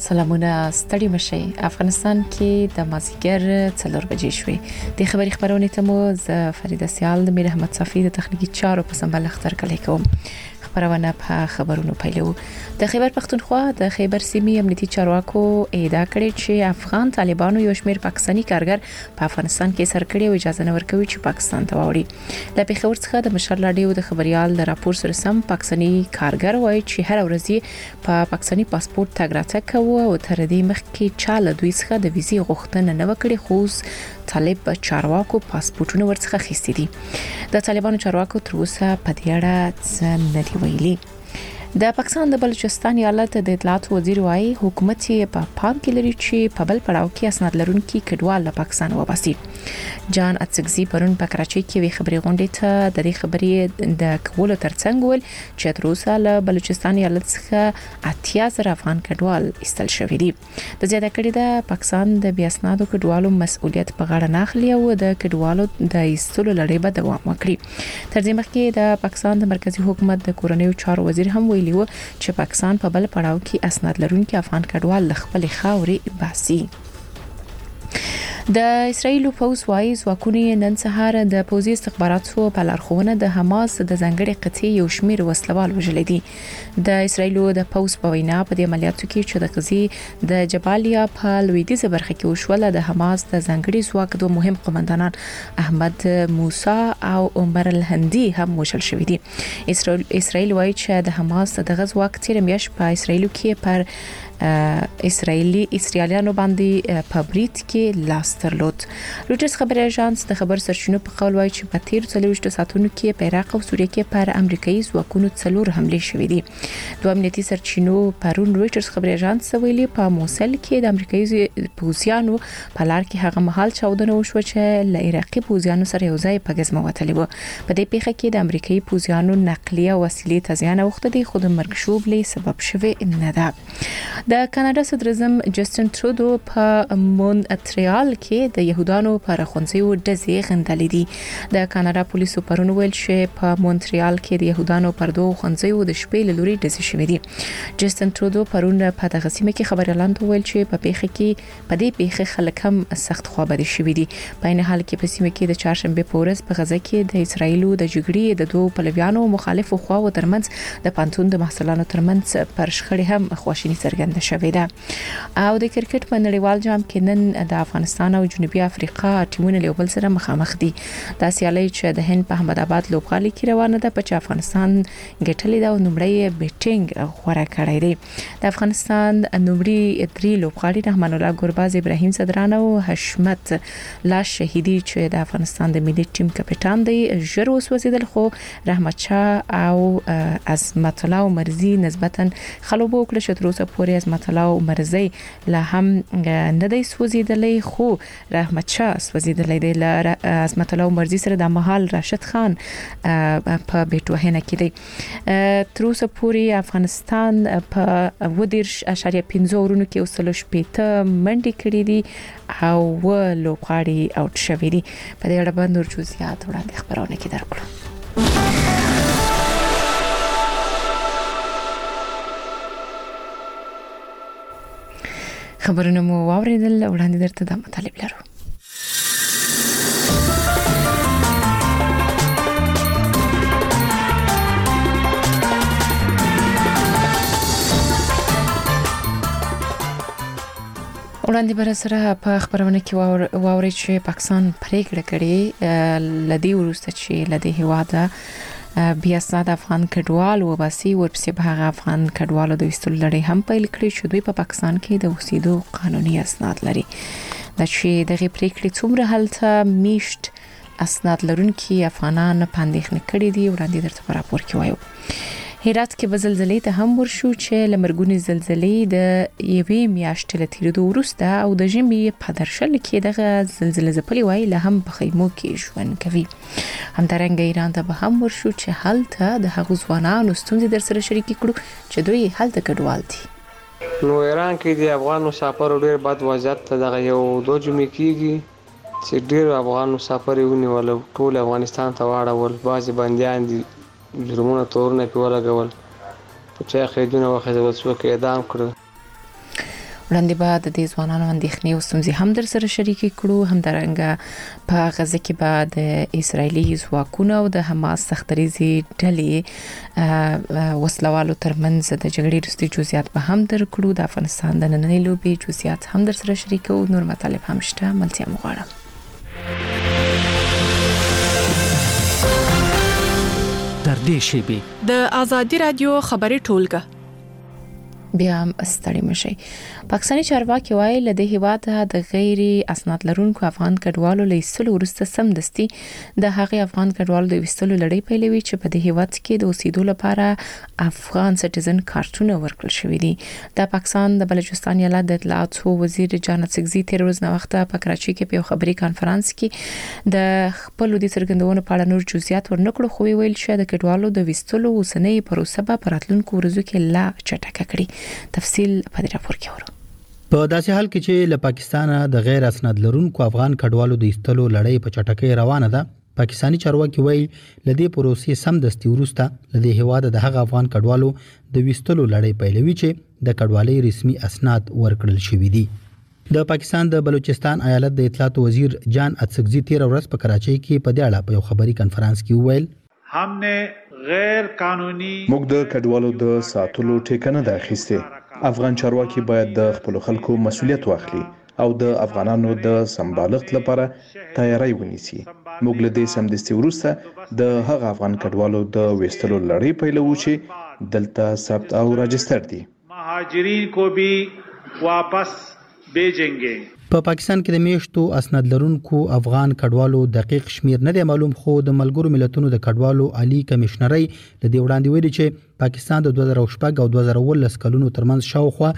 سلامونه ستړي مشي افغانستان کې د مازیګر 4 بجې شوې د خبرونه ته مو ز فریده سیال د میر احمد صفی د تخنیکی چارو په سمبل اختر کلی کوم خبرونه په خبرونو پیلو د خیبر پختونخوا د خیبر سیمې امنیتي چارواکو ادعا کړې چې افغان طالبانو یو شمېر پاکستانی کارګر په افغانستان کې سرکړي او اجازه نه ورکوي چې پاکستان ته واوړي د پیښور څخه د مشر لاډیو د خبريال د راپور سره سم پاکستانی کارګر وایي چې هر ورځ په پاکستانی پاسپورت تګ راتګ کوي او تر دې مخکې چاله دوی څخه د ویزې غوښتنه نه وکړي خو طالب چارواکو پاسپورتونه ورڅخه خېستي دي د طالبانو چارواکو تر اوسه په دې اړه څه نه دی ویلي د پاکستان د بلوچستان ایالت د اطلاعات وزیر وايي حکومت یې په پام کې لري چې په بل پړاو کې اسناد لرونکي کډوال له پاکستان وباسي جان اتسګزي پرون په کراچۍ کې وی خبري غونډې ته د دې خبرې د کولو ترڅنګ ول چې تر اوسه له بلوچستان ایالت څخه 80,000 افغان کډوال ایستل شوې دي د زیاته کړي د پاکستان د بیا اسنادو کډوالو مسؤلیت په غاړه نه اخلي او د کډوالو د ایستلو لړۍ به دوام وکړي تر دې مخکې د پاکستان د مرکزی حکومت د کورنیو چارو وزیر هم ویلي و چې پاکستان په بل پړاو کې اسناد لرونکي افغان کډوال خپل خاورې باسي د اسرایل پوز وايي ځواکونه نن سهار د پوزي استخباراتو په لارښوونه د حماس د ځنګړي قطعي یو شمیر وسلوال وژل دي د اسرایل د پوز په وینا په دې عملیاتو کې چې د غزي د جبالیا په لویدیزه برخه کې وشول د حماس د ځنګړي ځواک دوه مهم قومندانان احمد موسی او عمر الهندي هم وژل شوی دي اسرایل وايي چې د حماس د غزواک تیر میاش په اسرایل کې پر اسرائیلیانو باندې په بریټ کې لاس درلود روټرز خبري اژانس د خبر سرچینو په قول وايي چې په تیر 24 ساعتونو کې په عراق او سوریه کې پر امریکایي ځواکونو 4 حمله شوې دي دوه امنیتي سرچینو پرون روټرز خبري اژانس ویلي په موصل کې د امریکایي پوځیانو په لار کې هغه مهال چاودنه وشو چې ل عراقي پوځیانو سره یو ځای په غزمه وتلی و په دې پیښه کې د امریکایي پوځیانو نقلیه وسیلې ته زیان اوخته دي خو د مرګ شوبلې سبب شوی نه ده د کاناډا صدر اعظم جسټن ترودو په مونټریال کې د يهودانو پر خونځيو ډزې غندلې دي د کاناډا پولیسو پرون ویل چې په مونټریال کې د يهودانو پر دوه خونځيو د شپې لوري ډزې شوې دي جسټن ترودو پرون په دغه سیمه کې خبريالان ته ویل چې په پیښه کې په دې پیښه خلک هم سخت خوابدي شوي دي په نه حال کې په سیمه کې د چهارشنبه په ورځ په غزه کې د اسرایلو د جګړې د دوه پلویانو مخالفو خواو ترمنځ د پانتون د محصولاتو ترمنځ پر شخړې هم خواشینی څرګنده شوې ده او د کرکټ په نړیوال جام کې نن د افغانستان او جنوبي افریقا ټیمونه له بل سره مخامخ دي د سیالي چې د هند په احمد آباد لوبغالي کې روانه ده په افغانستان ګټلې ده او نمبرې بیټینګ غوړه کړې ده د افغانستان نمبرې 3 لوبغالي رحمان الله ګورباز ابراهیم صدران او حشمت لا شهیدی چې د افغانستان د ملي ټیم کپټان دی ژر وسوځیدل خو رحمت شاه او عظمت الله مرزي نسبتا خلوبو کړ چې تر اوسه پورې عظمت الله مرزي لا هم نه دی سوځیدلې خو رحمت شاه سوځیدلې دی ل عظمت الله مرزي سره د محل راشد خان په بیٹوهنه کې دی تر اوسه پورې افغانستان په 10.5 ورونو کې وسلو شپته منډي کړې دي او لوبغاړي اوټ شوې دي په دې اړه باندې نور جزئیات وړاندې خبرونه کې درکړو خبرونه مو واوریدل وړاندې درته د مطالب لرو وړاندې بر سره په خبرونه کې واوري چې پاکستان پریکړه کړې لدی ورسته چې لدی هواده بیا اسناد افغان کډوال وباسي ورپسې به هغه افغان کډوالو د وستل لړۍ هم پیل کړي چې دوی په پاکستان کې د اوسېدو قانوني اسناد لري د چې دغه پریکړې څومره حالت میشت اسناد لرونکي افغانان پاندېخنه کړي دي وړاندې درته راپور کې وایو هرات کې زلزلې ته هم ورشو چې لمرګونی زلزلې د یوې میاشتې لتیرو وروسته او د ژمي په درشل کې دغه زلزلې زپلې وای له هم په خیمو کې ژوند کوي همدارنګه ایران ته به هم ورشو چې هلته د هغو ځوانانو ستونزې در سره شریک کړو چې دوی هلته کډوال دي نو ایران کې د افغان مسافرو ډېر بد وضعیت ته دغه یو دوه جمعې کېږي چې ډېر افغان مسافر یې ونیول ټول افغانستان ته واړول بعضې بندیان دي جرمونه تورونه په ولګول په چا قیدونه واخیستل څوک اعدام کړل وړاندې بعد د ځوانانو اندېښنې او ستونزې هم در سره شریکې کړو. همدارنګه په غزه کې بعد اسرایلی ځواکونه او د حماس سختریزي ډلې وسلوالو ترمنځ د جګړې وروستي جزئیات به هم درکړو. د افغانستان د نننۍ لوبې جزئیات هم در سره شریکو. نور مطالب هم شته، ملتیا مغواړم. در دې شیبې د آزادي رادیو خبري ټولګه بیا ستړي مشي. پاکستاني چارواکي وایي له دې هیواده د غیر اسناد لرونکو افغان کډوالو له ایستلو وروسته سمدستي د هغه افغان کډوالو د ایستلو لړۍ پیلوي چې په دې هیواد کې د اوسېدو لپاره افغان سټیزن کارتونه ورکړل شوې دي. د پاکستان د بلوچستان ایالت د اطلاعاتو وزیر جان اڅکزي تیر ورځ نو وخت په کراچي کې په خبري کانفرنس کې د خپل د څرګندونو په اړه نور جزئیات ورنکړو، خو ویل چې د کډوالو د ویستلو اوسنۍ پروسه په راتلونکو ورځو کې لا چټکه کړي. تفصیل په دې راپور کې ورو. په داسې حال کې چې له پاکستانه د غیر اسناد لرونکو افغان کډوالو د ایستلو لړۍ په چټکۍ روانه ده، پاکستاني چارواکي وایي لدې پروسې سمدستي ورسته لدې هواده د هغه افغان کډوالو د ویستلو لړۍ پیلوي چې د کډوالۍ رسمي اسناد ورکړل شوي دي. د پاکستان د بلوچستان ایالت د اطلاعات وزیر جان اڅکزي تیر ورځ په کراچۍ کې په دې اړه په یو خبري کانفرنس کې وویل همنه غیر قانوني موږ د کډوالو د ساتلو ټیکنه د اخیسته. افغان چارواکي باید د خپل خلکو مسؤلیت واخلي او د افغانانو د سمبالښت لپاره تیاری ونیسي. موږ له دې سمدستي وروسته د هغه افغان کډوالو د ویستلو لړۍ پیلوو چې دلته ثبت او راجستر دي. مهاجرین کو بھی واپس بھیجेंगे. په پاکستان کې د میشتو اسناد لرونکو افغان کډوالو دقیق شمیر نه دی معلوم، خو د ملګرو ملتونو د کډوالو عالی کمشنري د دې وړاندې ویلي چې پاکستان د 2014 او 2019 کلونو ترمنځ شاوخوا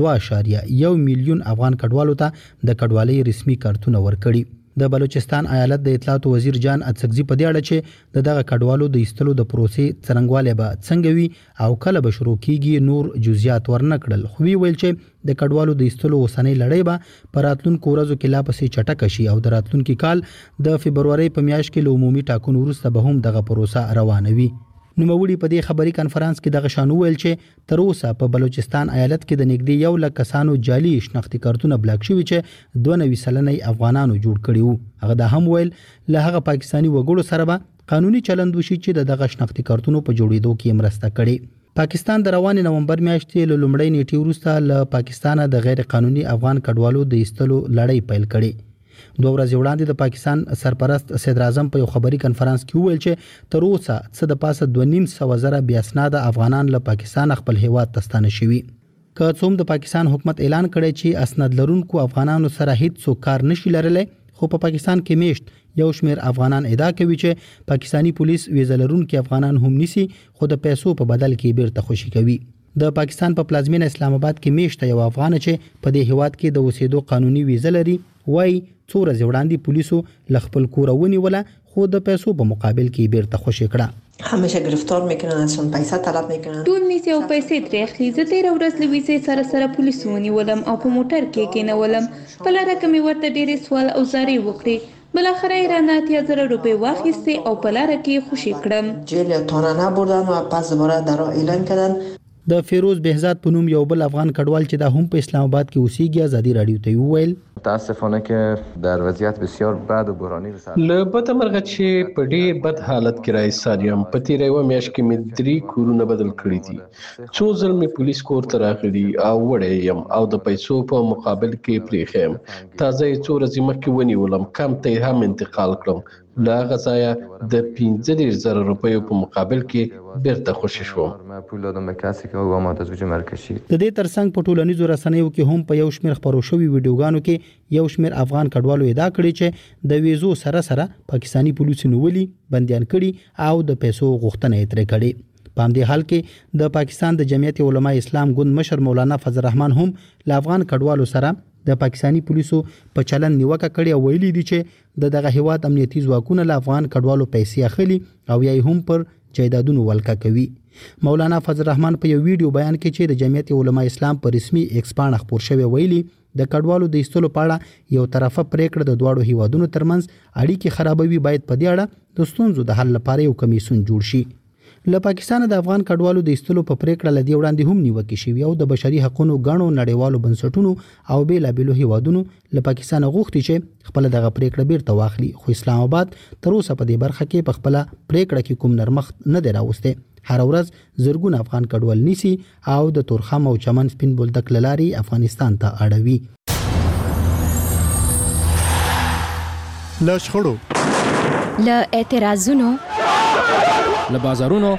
2.1 میلیون افغان کډوالو ته د کډوالۍ رسمي کارتونه ورکړي. د بلوچستان ایالت د اطلاعات وزیر جان اڅکزي په دې اړه چې دغه کډوالو د ایستلو د پروسې څرنګوالی به څنګه وي او کله به شروع کیږي نور جزئیات ورنکړل، خو ویل چې د کډوالو د ایستلو اوسنۍ لړۍ به په راتلونکو ورځو کې لا پسې چټکه شي او د راتلونکي کال د فبرورۍ په میاشت کې له عمومي ټاکنو وروسته به هم دغه پروسه روانه وي. نوموړي په دې خبري کانفرنس کې دغه شان ویل چې تر اوسه په بلوچستان ایالت کې د نږدې 1 لک کسانو جعلي شناختي کارتونه بلاک شوي چې 92% افغانانو جوړ کړي وو. هغه دا هم ویل له هغه پاکستاني وګړو سره به قانوني چلند وشي چې دغه شناختي کارتونو په جوړېدو کې مرسته کړي. پاکستان د روان نومبر میاشتې له لومړۍ نیټې وروسته له پاکستانه د غیر قانوني افغان کډوالو د ایستلو لړۍ پیل کړي. 2 ورځې وړاندې د پاکستان سرپرست صدر اعظم په یو خبري کانفرنس کې ویل چې تر اوسه څه د پاسه 2.5 بیا اسناد افغانان له پاکستان خپل هیواد ته ستانه شوي. که څوم د پاکستان حکومت اعلان کړی چې اسناد لرونکو افغانانو سره هیڅ کار نشي لرلی، خو په پاکستان کې میشت یو شمیر افغانان ادعا کوي چې پاکستانی پولیس ویزه لرونکو افغانان هم نیسي خو د پیسو په بدل کې بیرته خوشي کوي. د پاکستان په پلازمینه اسلام آباد کې میشته یو افغان چې په دې هیواد کې د اوسېدو قانوني ویزه لري وایي څو ورځې وړاندې پولیسو له خپل کوره ونیوله خو د پیسو په مقابل کې بیرته خوشي کړه. همیشه گرفتار میکنن، ازشون پیسه طلب میکنن. ټول نیسي او پیسې ترې اخلي. زه 13 ورځې له ویزې سره پولیسو ونیولم او په موټر کې کېنولم. په لاره کې مې ورته ډېرې سوال او زارۍ وکړې. بالاخره یې رانه 80,000 روپۍ واخیستې او په لاره کې خوشي کړم. جیل یا تانه بردن و پس دوباره در اعلان کردن. د فیروز بهزاد په نوم یو بل افغان کډوال چې دا هم په اسلام آباد کې اوسېږي ازادي رادیو ته وویل متاسفانه که در وضعیت بسیار بد و بحرانی رسید. له بده مرغه چې په ډېر بد حالت کې راایستل یم. په تیره یوه میاشت کې مې 3 کورونه بدل کړي دي. څو ځل مې پولیس کور ته راغلي او وړی یم او د پیسو په مقابل کې پرېښی یم. تازه یې څو ورځې مخکې ونیولم، کم ته یې هم انتقال کړم. له هغه ځایه د 15,000 روپیو په مقابل کې بیرته خوشي شوم. د دې ترڅنګ په ټولنیزو رسنیو کې هم په یو شمېر خپرو شوي ویډیوګانو کې یو شمېر افغان کډوالو ادعا کړې چې د ویزو سره پاکستانی پولیسو نیولي، بندیان کړي او د پیسو غوښتنه یې ترې کړې. په همدې حال کې د پاکستان د جمعیت علماء اسلام ګوند مشر مولانا فضل الرحمن هم له افغان کډوالو سره د پاکستانی پولیسو په چلند نیوکه کړې او ویلي دي چې دغه هیواد امنیتي ځواکونه له افغان کډوالو پیسې اخلي او یا هم پر جایدادونو ولکه کوي. مولانا فضل الرحمن په یو ویډیو بیان کې چې د جمعیت علماء اسلام په رسمي ایکس پاڼه خپور شوی ویلي د کډوالو د ایستلو په اړه یو طرفه پریکړه د دواړو هیوادونو ترمنځ اړیکې خرابوي، باید په دې اړه د ستونزو د حل لپاره یو کمیسیون جوړ شي. له پاکستان د افغان کډوالو د ایستلو په پریکړه لدی وړاندې هم نیوکه شوی او د بشري حقوقو غاڼو نړیوالو بنسټونو او بیلابېلو هیوادونو له پاکستان غوښتي چې خپل دغه پریکړه بیرته واخلي، خو اسلام آباد تر اوسه په دې برخه کې په خپل پریکړه کې کوم نرمښت نه دی راوسته. هر ورځ زرګون افغان کډوال نیسي او د تورخم او چمن سپین بولدک لاري افغانستان ته اړوي. لشخړو، له اعتراضونو، له بازارونو،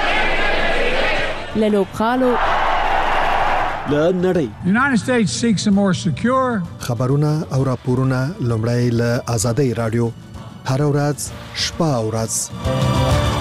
له لوبغالو، له نړۍ. United States seeks a more secure. خبرونه او راپورونه لومړی له آزادۍ رادیو هر ورځ شپه او ورځ.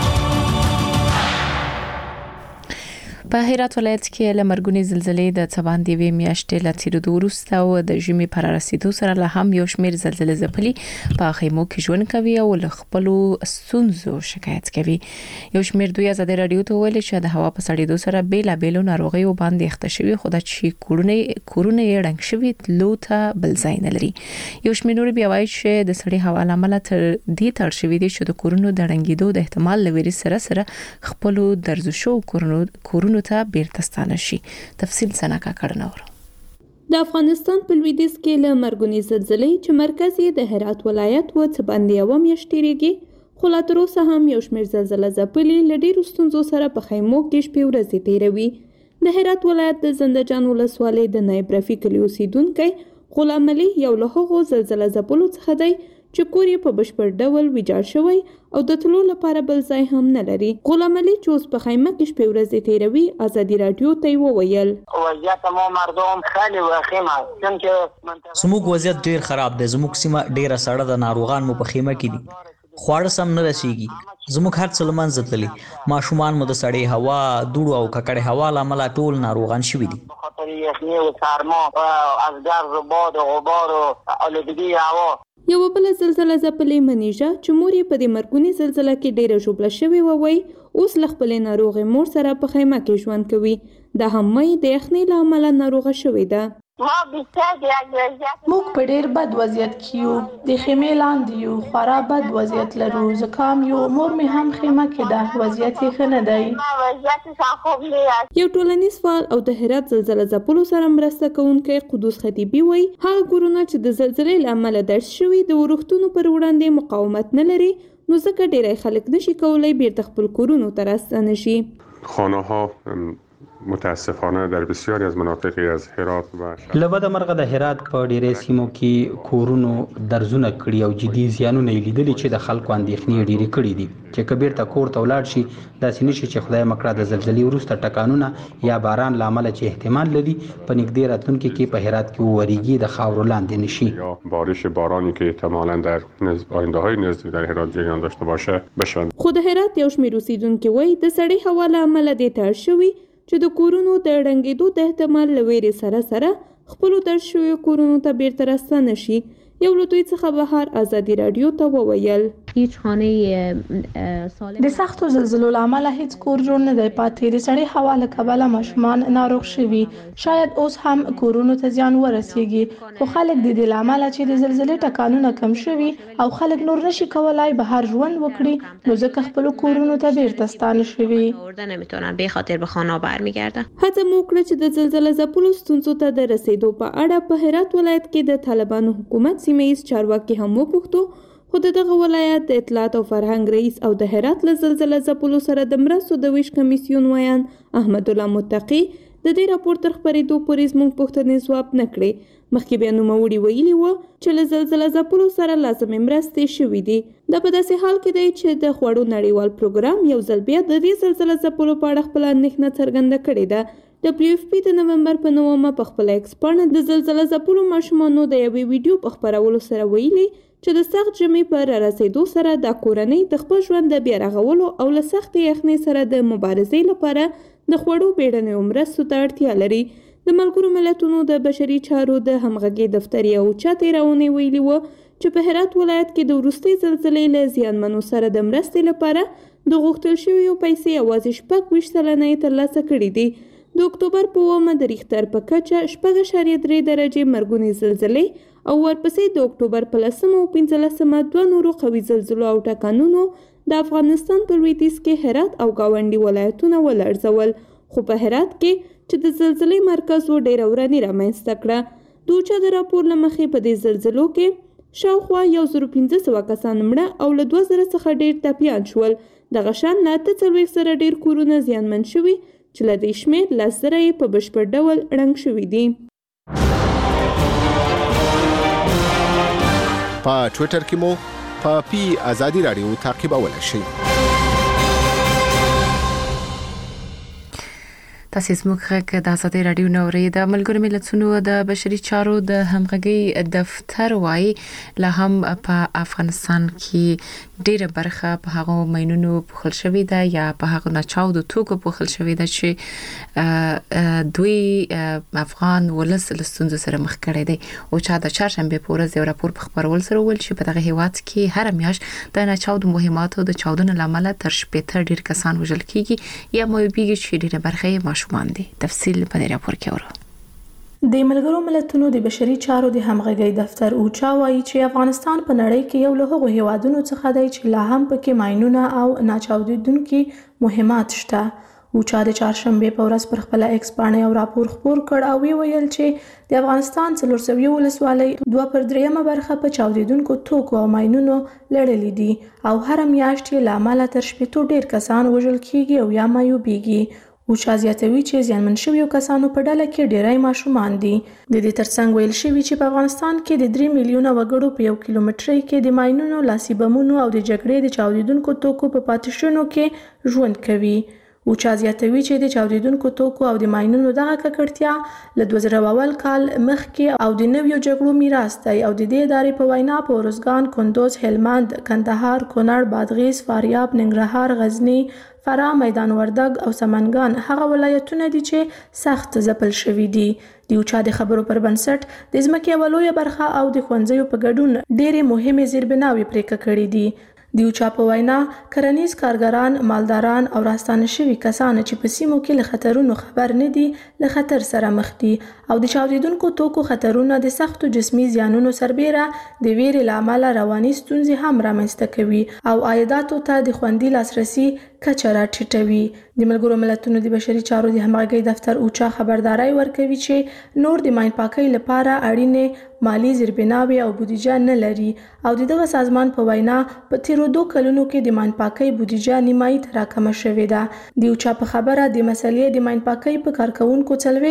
په هرات ولایت کې لمرګونی زلزلې د څوان دی وی میاشتې لا تیرېدو وروسته او د ژمي پر رسیدو سره له هم یو شمېر زلزلې ځپلي په خیمو کې ژوند کوي او له خپل ستونزو شکایت کوي. یو شمېر دوی آزادۍ رادیو ته ویل چې د هوا په سړېدو سره بیلابېلو ناروغیو باندې اخته شوي، خو د چې کورونه یې ړنګ شوي تلو ته بل ځای نه لري. یو شمېر نور بیا وایي چې د سړې هوا لامل تر دې تړ شوي دي چې د کورونو د ړنګېدو د احتمال لوري سره خپل درز شو کورونو ته بیرته ستانه شي. تفصیل سنکا کړنور. د افغانستان په لویدیځ کې له مرګونی زلزلې چې مرکز یې د هرات ولایت و څه باندې یو میاشت تیریږي، خو لا تر اوسه هم یو شمېر زلزله ځپلي له ډېرو ستونزو سره په خیمو کې شپې ورځې تیروي. د هرات ولایت د زنده جان ولسوالۍ د نایب رفیق کلی اوسیدونکی غلام علي یو له هغو زلزله ځپلو څخه دی چې کور یې په بشپړ ډول ویجاړ شوی او د تلو لپاره بل ځای هم نه لري. غلام علي چې اوس په خیمه کې شپې ورځې تیروي آزادي رادیو ته وویل وضعیت مو مردم خیلی وخیمه چونکه زموږ وضعیت ډیر خراب دی. زموږ سیمه ډیره سړه ده، ناروغان مو په خیمه کې دي، خواړه سم نه رسیږي، زموږ هر څه له منځه تللي، ماشومان مو د سړې هوا، دوړو او ککړې هوا له امله ټول ناروغان شوي دي. خاطر یخني او سرما از ګرد و باد و غبار و آلودگی هوا. یو بل زلزله ځپلې منیژه چې مور یې په دې مرګونی زلزله کې ډېره ژوبله شوې وای، اوس له خپلې ناروغې مور سره په خیمه کې ژوند کوي. د هممې د یخنۍ له امله ناروغه شوې ده. موږ په ډېر بد وضعیت کې یو، د خیمې لاندې یو، خورا بد وضعیت لرو، زکام یو، مور مې هم خیمه کې ده، وضعیت یې ښه نه دی. یو ټولنیز فعال او د هرات زلزله ځپلو سره مرسته کوونکی قدوس خطیبي وایي هغه کورونه چې د زلزلې له امله درز شوي د ورښتونو پر وړاندې مقاومت نه لري، نو ځکه ډېری خلک نشي کولی بیرته خپل کورونو ته راستانه شي. خانه ها متاسفانه در بسیاری از مناطقی از هرات و لبد مرغه د هرات په ډیرې سیمو کې کورونو درزونه کړي او جدي زیانونه لیدلي چې د خلکو اندېښنې ډېرې کړي دي چې کبیر ته کور ته ولاړ شي داسې نشي چې خدای مکړه د زلزلې وروسته ټکانونه یا باران لامل چې احتمال لري په نږدې راتلونکي کې په هرات کې وریږي د خاورو لاندې نشي یا بارش بارانی که احتمالاً در آینده‌های نزدیک در هرات جریان داشته باشه بشن. خو د هرات یو شمېر اوسیدونکي وایي د سړې هوا له امله دې تړ شوي چې د کورونو د ړنګېدو د احتمال له ویرې سره خپلو درز شویو کورونو ته بیرته راستانه شي. یو له دوی څخه بهر آزادي رادیو ته وویل د سختو زلزلو له امله هیڅ کور جوړ نه دی پاتې. د سړې هوا له کبله ماشومان ناروغ شوي، شاید اوس هم کورونو ته زیان ورسیږي، خو خلک د دې له امله چې د زلزلې ټکانونه کم شوي او خلک نور نشي کولای بهر ژوند وکړي، نو ځکه خپل کورونو ته بیرته ستانه شوي. نمیتونن به خاطر به خانه برمیگردن. هڅه مو وکړه چې د زلزلې ځپلو ستونزو ته د رسیدو په اړه په هرات ولایت کې د طالبانو حکومت سیمه ییز چارواکي هم وپوښتو، خو دغه ولایت د اطلاعات او فرهنګ رئیس او د هرات له زلزله ځپلو سره د مرستو د ویش کمیسیون ویان احمد الله متقي د دې راپور تر خپرېدو پورې زموږ پوښتنې ځواب نه کړې. مخکې بیا نوموړي ویلي وو چې له زلزله ځپلو سره لازمې مرستې شوي دي. دا په داسې حال کې دی چې د خوړو نړیوال پروګرام یو ځل بیا د دې زلزله ځپلو په اړه خپله اندېښنه څرګنده کړې ده. WFP د نومبر په 9 په خپل ایکسپرټ د زلزله ځپلو ماشومانو د یوې ویډیو په خپرولو سره ویلي چې د سخت ژمي پر رسیدو سره د کورنۍ د خپل ژوند د بیا رغولو او له سختې یخنۍ سره د مبارزې لپاره د خوړو بیړنیو مرستو ته اړتیا لري. د ملګرو ملتونو د بشري چارو د همغږۍ دفتر یو چا تیراونی ویلي و چې په هرات ولایت کې د وروستۍ زلزلې له زیانمنو سره د مرستې لپاره د غوښتل شویو پیسې یوازې 26% ترلاسه کړي دي. د اکتوبر په 9 د ریختر په کچه 6.3 درجې مرګونې زلزلې او ورپسې د اکتوبر په 10 او 15 دوه نورو قوي زلزلو او ټکانونو د افغانستان په لویدیځ کې هرات او گاونډي ولایتونه ولړزول، خو په هرات کې چې د زلزلې مرکز و ډېره وراني رامنځته کړه. د اوچا د راپور له مخې په دې زلزلو کې شاوخوا 1500 کسان مړه او له 2000 څخه ډېر ټپیان شول. دغه شان له 40 سره ډېر کورونه زیانمن شوي چې له دې شمېر 10,000 یې په بشپړ ډول ړنګ شوي دي. په ټویټر کې مو په پی آزادي رادیو تعقیبولای شئ. تاسو زموږ غږ د آزادي رادیو نوري د ملګرو ملتونو د بشري چارو د همغږي دفتر وایي لا هم په افغانستان کې ډیره برخه په هغه ماینونو پوښل شوې ده یا په هغه ناچاو د توکو پوښل شوې ده چې دوی افغان ولس لستونزو سره مخ کړي دي. او چې د چهارشنبه په ورځ یو راپور په خبرول سره ول چې په دغه هیواد کې هر میاشت د ناچاو د مهماتو د چاودنې لامل تر 70 ډیر کسان وژل کیږي یا مو بیږي چې ډیره برخه یې تفصیل په دې راپور کې اورو. د ملګرو ملتونو د بشري چارو د همغږي دفتر اوچا وایي چې افغانستان په نړۍ کې یو له هغو هیوادونو څخه دی چې لا هم پکې ماینونه او ناچاودیدونکي مهمات شته. اوچا د چهارشنبه په ورځ پر خپل ایکس باندې یو راپور خپور کړ او ویل چې د افغانستان 400 ولسوالۍ 2/3 برخه په چاودیدونکو توکو او ماینونو لړلې دي او هر میاشت یې لامل تر 70 ډیر کسان وژل کیږي او یا مایوبېږي. اوچا زیاتوي چې زیانمن شویو کسانو په ډله کې ډیری ماشومان دي. د دې ترڅنګ ویل شوی چې په افغانستان کې د 3 میلیونه وګړو په 1 کیلومتري کې د ماینونو، لاسي بمونو او د جګړې د چاودیدونکو توکو په پاتېشونو کې ژوند کوي. اوچا زیاتوي چې د چاودیدونکو توکو او د ماینونو دغه ککړتیا له 2000 کال مخکې او د نویو جګړو میراث دی او د دې ادارې په وینا په ارزګان، کندوز، هلمند، کندهار، کونړ، بادغیس، فاریاب، ننګرهار، غزنی، فراه، میدان وردګ او سمنګان هغه ولایتونه دي چې سخت ځپل شوي دي. د اوچا د خبرو پر بنسټ د ځمکې یوه لویه برخه او د ښوونځیو په ګډون ډېرې مهمې زیربناوې پرې کړې دي. د اوچا په وینا کرنیز کارګران، مالداران او راستانه شوي کسان چې په سیمو کې له خطرونو خبر نه دي له خطر سره مخ دي او د چاودیدونکو توکو خطرونه د سختو جسمي زیانونو سربېره د ویرې له امله رواني ستونزې هم رامنځته کوي او عایداتو ته د خوندي لاسرسي کچه راټیټوي. د ملګرو ملتونو د بشري چارو د همغږي دفتر اوچا خبرداري ورکوي چې نور د ماین پاکۍ لپاره اړینې مالی زیربناوې او بودیجه نه لري او دغه سازمان په وینا په تیرو 2 کلونو کې د ماین پاکۍ بودیجه نیمایي ته راکمه شوې ده. د اوچا په خبره د مسلې د ماین پاکۍ په کارکونکو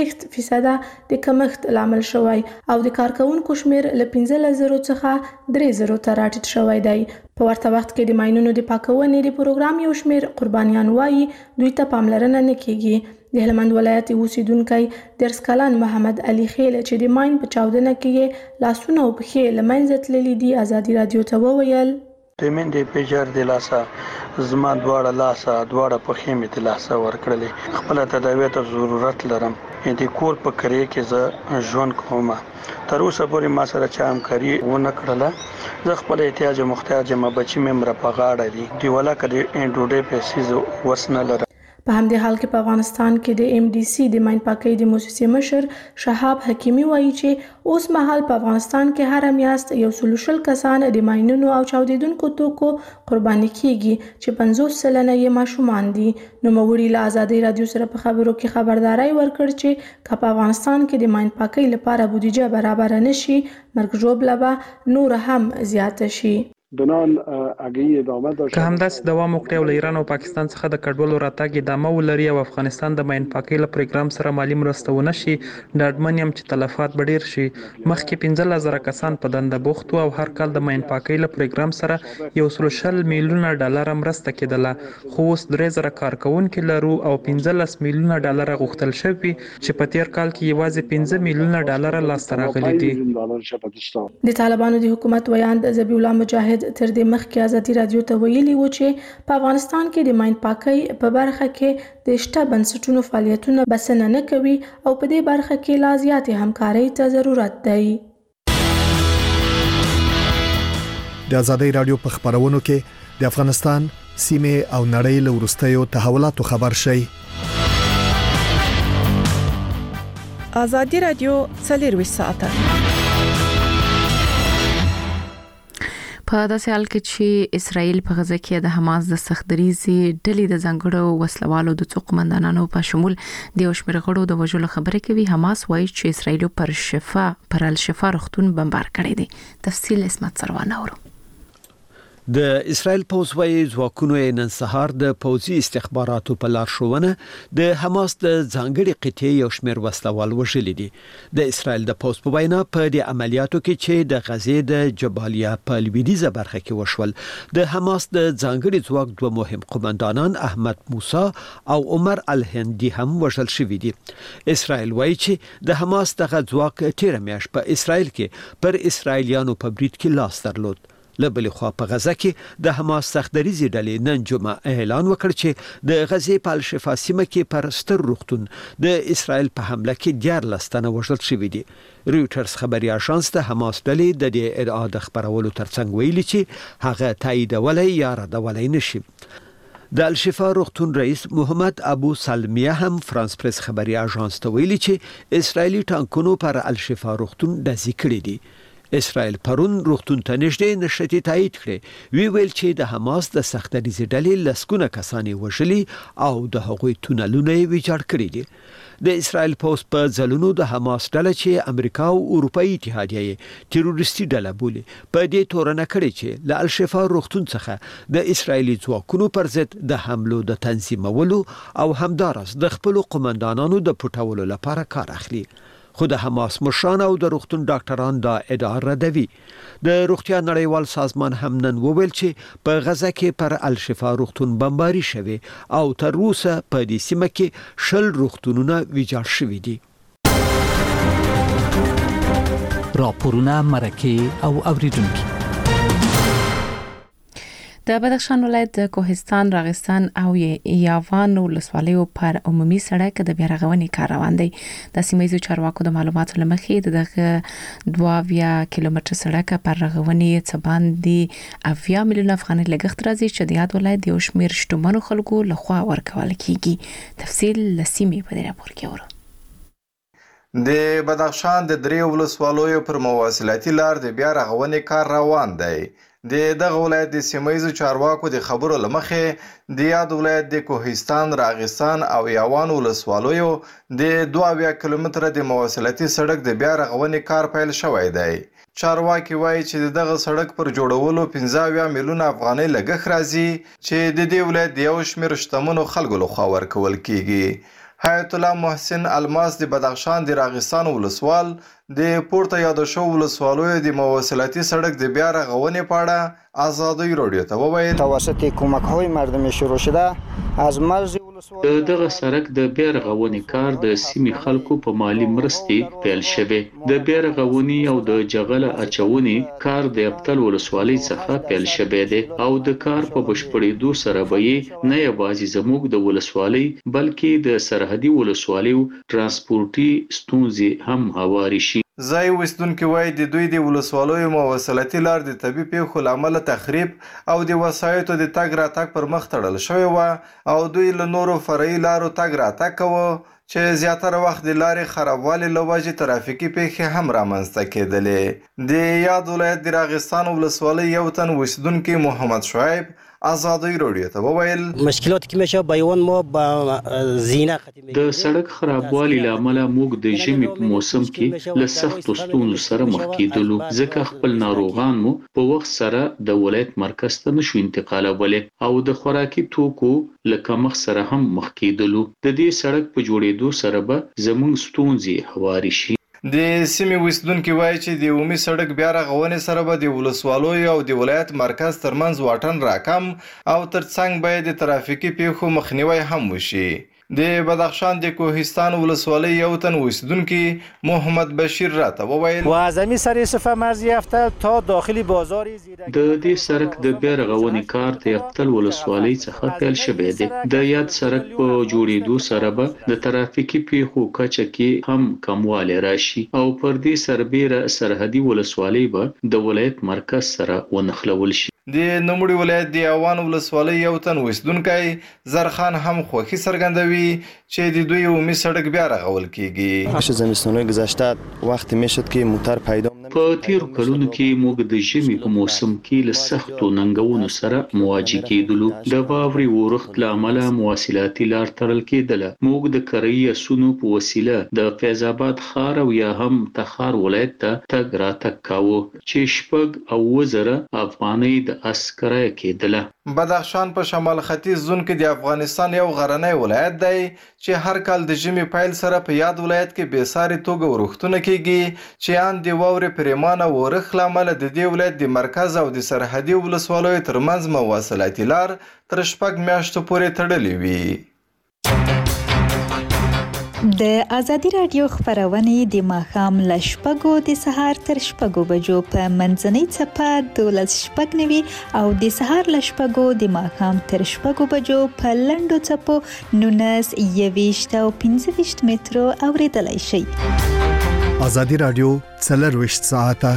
40% د کمښت لامل شوی او د کارکونکو شمیر له 15,000 څخه 3,000 ته راټیټ شوی دی. په ورته وخت کې د ماینونو د پاکونې د پروګرام یو شمیر قربانیان وایي دوی ته پاملرنه نه کیږي. د هلمند ولایت اوسیدونکی 30 کلن محمد علي خیل چې د ماین په چاودنه کې لاسونه او پښې له منځه تللي دي ازادي رادیو ته وویل تمن دې پیجر د لاسه زما دواړه لاسه دواړه پښې مې د لاسه ورکړلې. خپل تداوی ته ضرورت لرم. د کور په کری کې زه ژوند کوم. تر اوسه پورې ما سره چا همکاري ونه کړله. زه خپل احتیاج محتاج ما بچی مې مر په غاړه دي. دی ولا کړي ډوډۍ پیسې وسنه لرم. په همدې حال کې په افغانستان کې د MDC د ماین پاکۍ د موسسې مشر شهاب حکیمی وایي چې اوس مهال په افغانستان کې هر میاشت 140 کسان د ماینونو او چاودیدونکو توکو قرباني کیږي چې 50% یې ماشومان دي. نو موري له آزادي رادیو سره په خبرو کې خبرداري ورکړ چې په افغانستان کې د ماین پاکۍ لپاره بودیجه برابر نشي مرګ ژوبله به نور هم زیات شي. که همداسې دوام وکړي او له ایران او پاکستان څخه د کډوالو راتګ ادامه ولري او افغانستان د ماین پاکۍ له پروګرام سره مالی مرسته ونه شي ډاډمن یم چې تلفات به ډیر شي. مخکې 15,000 کسان په دنده بوخت او هر کال د ماین پاکۍ له پروګرام سره 130 میلیونه ډالر مرسته کېدله خو اوس 3,000 کارکونکي لرو او 15 میلیونه ډالر غوښتل شوي چې په تیر کال کې یوازې 15 میلیونه ډالر لاسته راغلي دي. د طالبانو د حکومت ویاند ذبیح الله مجاهد تر دې مخکې آزادي رادیو ته ویلي و چې په افغانستان کې د ماین پاکۍ په برخه کې د شته بنسټونو فعالیتونه بسنه نه کوي او په دې برخه کې لا زیاتې همکارۍ ته ضرورت دی. د آزادي رادیو په خبرونو کې د افغانستان سیمه او نړۍ له وروستیو تحولاتو خبر شي. آزادي رادیو 24 ساعته په په داسې حال کې چې اسرائیل په غزه کې د حماس د سختدریزي ډلې د ځانګړو وسلوالو د څو قومندانانو په شمول د شمېر غړو د وژلو خبره کوي. حماس وایي چې اسرائیل پر الشفا روغتون بمبار کړی دی. تفصیل اسمت سروانه اورو. د اسرائیل پوځ وايي ځواکونو نن سهار د پوځي استخباراتو په لارښوونه د حماس د ځانګړي قطعې یو شمېر وسلوال وژلي دي. د اسرائیل د پوځ په وینا په دې عملیاتو کې چې د غزې د جبالیا په لویدیځه برخه کې وشول، د حماس د ځانګړي ځواک دوه مهم قومندانان احمد موسی او عمر الهندي هم وژل شوي دي. اسرائیل وايي چې د حماس دغه ځواک تیر میاشت په اسرائیل کې پر اسرائیلیانو په برید کې لاس درلود. لبل خو په غزه کې د حماس سختدریزي ډلې نن جمعه اعلان وکړ چې د غزې په الشفا سیمه کې پر ستر روغتون د اسرائیل په حمله کې 14 تنه وژل شوي دي. رويټرز خبري اژانس د حماس ډلې د دې ادعا د خبرولو ترڅنګ ویلي چې هغه تاییدولای یا ردولای نشي. د الشفا روغتون رئیس محمد ابو سلمیه هم فرانس پریس خبري اژانس ته ویلي چې اسرائیلي ټانکونو پر الشفا روغتون ډزې کړې دي. اسرائیل پرون روغتون ته نږدې نشټي تایید کړي. ویل چې د حماس د سختدریزي ډلې لسګونه کسانې وژلي او د هغوی تونلونه ویجاړ کړي دي. د اسرائیل پوځ په ځلونو د حماس ډله چې امریکا او اروپאי اتحادیه تروریستي ډله بولي په دې تورنه کړي چې له الشفا روغتون څخه د اسرائیلي ځواکونو پر ضد د حملو د تنظیمولو او همدارس د خپل قومندانانو د پټولو لپاره کار اخلي. خو د حماس مشران او د روغتون ډاکټران دا ادعا ردوي. د روغتیا نړیوال سازمان هم نن وویل چې په غزه کې پر الشفا روغتون بمباري شوی او تر اوسه په دې سیمه کې 10 روغتونونه ویجاړ شوي دي. راپورونه مرکه او اوریدونکو. د بدخشان ولایت د کوهستان، راغستان او یاوان ولسوالیو پر عمومي سړک د بیا رغونې کار روان دی. د سیمه چارواکو د معلوماتو لمخې دغه 22 کیلومتر سړک پر رغونې څه باندې 80 میلیون افغانۍ لګښت راځي چې د یاد ولایت د شمیر شتمنو خلکو لخوا ورکول کیږي. تفصیل لسیمه په دې راپور کې اورو. د بدخشان د درې ولسوالیو پر مواصلاتي لار د بیا رغونې کار روان دی. دغه ولایت د سیمایي چارواکو د خبرو لمخې د یاد ولایت د کوهستان، راغستان او یاوان ولسوالیو د 22 کیلومتره د مواصلاتي سړک د بیا رغونې کار پیل شوی دی. چارواکي وایي چې دغه سړک پر جوړولو 15 میلیون افغانۍ لګښت راځي چې د دې ولایت د یو شمېر شتمنو خلکو لخوا ورکول کیږي. حیات الله محسن الماس د بدخشان د راغستان ولسوال د پورته یاد شو ولسوالیو د مواصلاتي سړک د بیا رغونې په اړه آزادی رادیو ته وویل توسط کمک‌های مردمی شروع شده از مرز دغه سړک د بیا رغونې کار د سیمې خلکو په مالی مرستې پیل شوی. د بیا رغونې او د جغل اچونې کار د ابتل ولسوالۍ څخه پیل شوی دی او د کار په بشپړېدو سره به نه یوازې زموږ د ولسوالۍ بلکې د سرحدي ولسوالیو ترانسپورتي ستونزې هم هواري شي. ځای اوسیدونکي وایي د دوی د ولسوالیو مواصلاتي لار د طبیعي پیښو له امله تخریب او د وسایطو د تګ راتګ پر مخ تړل شوې وه او دوی له نورو فرعي لارو تګ راتګ کوه چې زیاتره وخت د لارې خرابوالي له وجې ترافیکي پیښې هم رامنځته کېدلې. د یاد ولایت د راغستان ولسوالۍ یو تن اوسیدونکي محمد شعیب آزادی رادیو ته وویل مشکلات که میشه بیان ما با زینه د سړک خرابوالي له امله موږ د ژمي په موسم کې له سختو ستونزو سره مخ کېدلو ځکه خپل ناروغان مو په وخت سره د ولایت مرکز ته نشو انتقالولی او د خوراکي توکو له کمښت سره هم مخ کېدلو. د دې سړک په جوړېدو سره به زموږ ستونزې هواري شي. د سیمې اوسیدونکي وایي چې د عمومي سړک بیا رغونې سره به د ولسوالیو او د ولایت مرکز ترمنځ واټن راکم او ترڅنګ به د ترافیکي پیښو مخنیوی هم وشي. د بدخشان د کوهستان ولسوالی یو تن اوسیدونکي محمد بشیر راته وویل و از همین سرصفه مرز یافته تا داخل بازار د دې سړک د بیا رغونې کار د ابتل ولسوالۍ څخه پیل شوی دی. د یاد سړک په جوړېدو سره به د ترافیکي پیښو کچه کې هم کموالی راشي او پر دې سربیره سرحدي ولسوالۍ به د ولایت مرکز سره ونښلول شي. د نوموړي ولایت د یاوان ولسوالۍ یو تن اوسیدونکی زرخان هم خوښي څرګندوي چې د دوی عمومي سړک بیا رغول کیږي. زمستان‌های گذشته وقتی میشد که موتر پیدا په تیر کلونو کې موږ د ژمي په موسم کې له سختو ننګونو سره مواجه کېدلو. د واوري ورښت له امله مواصلاتي لار تړل کېدله. موږ د کرایي اسونو په وسیله د فیض آباد ښار او یا هم تخار ولایت ته تګ راتګ کاوه چې 6,000 افغانۍ د اس کرایه کېدله. بدخشان په شمال ختیځ زون کې د افغانستان یو غرنی ولایت دی چې هر کال د ژمي پیل سره په یاد ولایت کې بې ساري توګه ورښتونه کیږي چې ان د واورې پریمانه ورښت له امله د دې ولایت د مرکز او د سرحدي ولسوالیو ترمنځ مواصلاتي لار تر 6 میاشتو پورې تړلې وي. د ازادي رادیو خبرونه د ماښام له 6 د سهار تر 6 بجو په منځنۍ چپه 12:09 او د سهار له 6 د ماښام تر 6 بجو په لنډو چپو 19 او 15 مترو اوریدلای شئ. ازادي رادیو 24 ساعته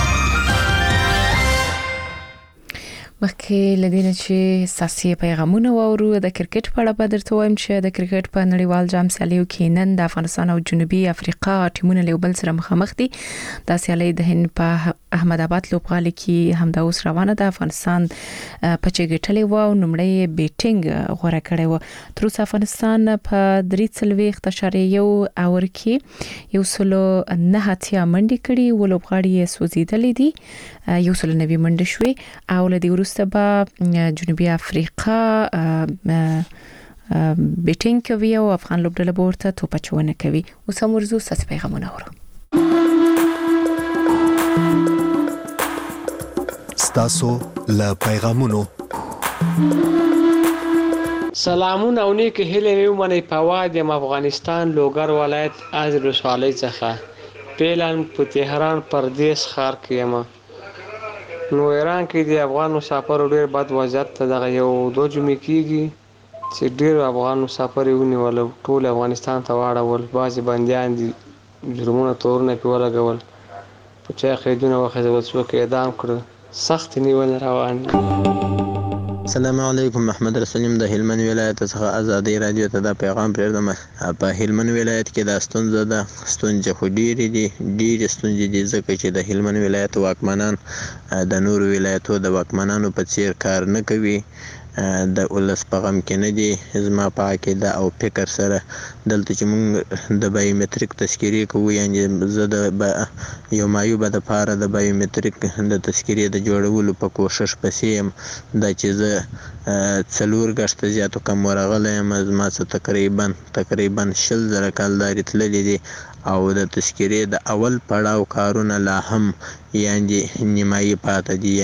مخکې لدینه چې ساسي پیغامونه وورو د کرکټ په اړه به درته وایم چې د کرکټ په نړیوال جام سیالیو کې نن د افغانستان او جنوبي افریقا ټیمونه له بل سره مخامخ دي. د سیالي د هند په احمد آباد لوبغالي کې همدا اوس روانه ده. افغانستان په چګټلې و او نمړی بیټینګ غوړه کړې و. تر اوسه افغانستان په 3.1 اور کې 109 منډي کړي و لوبغاړي سوزیدلې دي 190 منډي شوي او لدی سبا جنوبي افریقا بیټینګ کوي او افغان لوبډله ورته توپچونه کوي. اوس هم ورزو ساس پیغامونه اورو. ستاسو له پیغامونو سلامونه او نیک هیله ومني په وادي افغانستان لوګر ولایت از رسوالۍ څخه پیلان په تهران پردیس ښار کې یم. نو ایران کې د افغان مسافرو ډېر بد وضعیت ته دغه یو 2 جمعې کېږي چې ډېر افغان مسافر ونیول ټول افغانستان ته واړول. بعضې بندیان دي جرمونه تورونه پې ولګول په چا قیدونه وخېځول څوک اعدام کړه. سخت نیول روان دي. السلام علیکم. محمد رسولیم د هلمند ولایت څخه ازادي رادیو ته د پیغام پرېږدم. په هلمند ولایت کې د ستونزې خو ډېرې ستونزې دي ځکه چې د هلمند ولایت واکمنان د نورو ولایتو د واکمنانو په څیر کار نه کوي. د ولس په غم کې نه دي. زما په عقیده او فکر سره دلته چې موږ د بایومتریک تذکیرې کوو یعنې زه د یو معیوبه دپاره د بایومتریک د تذکیرې د جوړولو په کوشش پسې یم. دا چې زه 4 ګشته زیاتو کم ورغلی یم. زما څه تقریبا 20,000 کالدارې تللي دي او د تذکیرې د اول پړاو کارونه لا هم یعنې نیمایي پاته دي.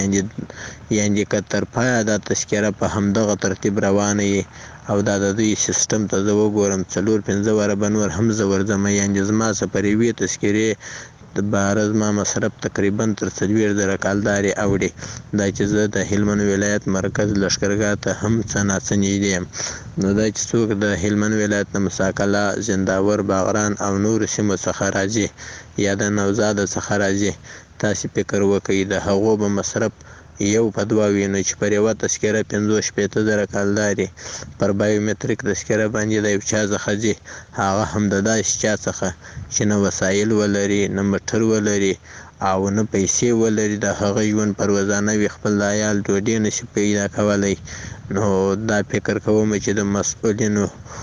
یعنې که تر پایه دا تذکیره په همدغه ترتیب روانه وي او دا د دوی سیستم ته زه وګورم 4-5 واره به نور هم زه ورځم. یعنې زما څه پر یوې تذکیرې د بهره زما مصرف تقریبا تر 40,000 کالدارې اوړي. دا چې زه د هلمند ولایت مرکز لښکرګاه ته هم څه ناڅه نږدې یم. نو دا چې څوک د هلمند ولایت د مساکله زنداور باغران او نورو سیمو څخه راځي یا د نوزاد څخه راځي تاسې فکر وکړئ د هغو به مصرف یو په 2 وي نو چې پر یوه تذکیره 45,000 کالدارې پر بایومتریک تذکیره باندې د یو چا څخه ځي هغه هم د داسې چا څخه چې نه وسایل ولري نه موټر ولري او نه پیسې ولري د هغه ژوند پر روزانه وي خپل د عیال ډوډۍ نشي پیدا کولی. نو دا فکر کوم چې د مسؤلینو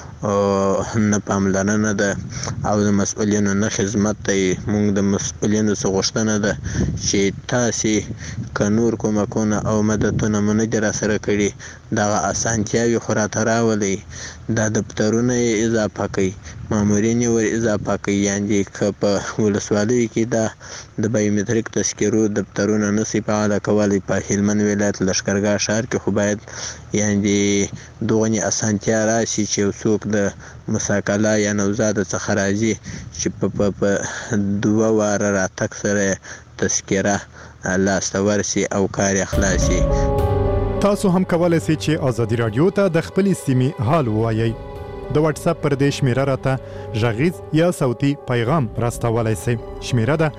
نه پاملرنه ده او د مسؤلینو نه خدمت دی. موږ د مسؤلینو څخه غوښتنه ده چې تاسې که نور کومکونه او مددونه مو نه دي راسره کړي دغه اسانتیاوې خو راته راولئ. دا دفترونه یې اضافه کوي مامورین یې ور اضافه کوي. یعنې که په ولسوالیو کې دا د بایومتریک تذکیرو دفترونه نشي فعاله کولی په هلمند ولایت لښکرګاه ښار کې خو باید یعنې دغنې اسانتیا راشي چې یو څوک د مساکله یا نوزاد څخه راځي چې په 2 واره راتګ سره تذکیره لاسته ورسي او کار یې خلاص شي. تاسو هم کولای شئ چې ازادي رادیو ته د خپلې سیمې حال ووایئ. د واتس اپ پر دې شمیره راته غږیز یا صوتي پیغام راستولای شئ. شمیره ده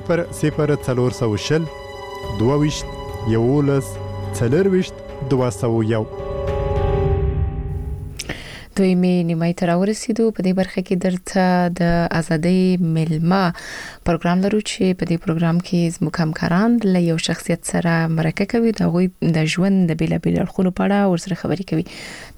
00420 22 11 24 201. دوی مې نیمای تر ورسېدو په دې برخه کې درته د ازادۍ ملما پروګرام لرو چې په دې پروګرام کې زموږ همکاران له یو شخصیت سره مرکه کوي د غوي د ژوند د بیلابیل اړخونو په اړه ورسره خبرې کوي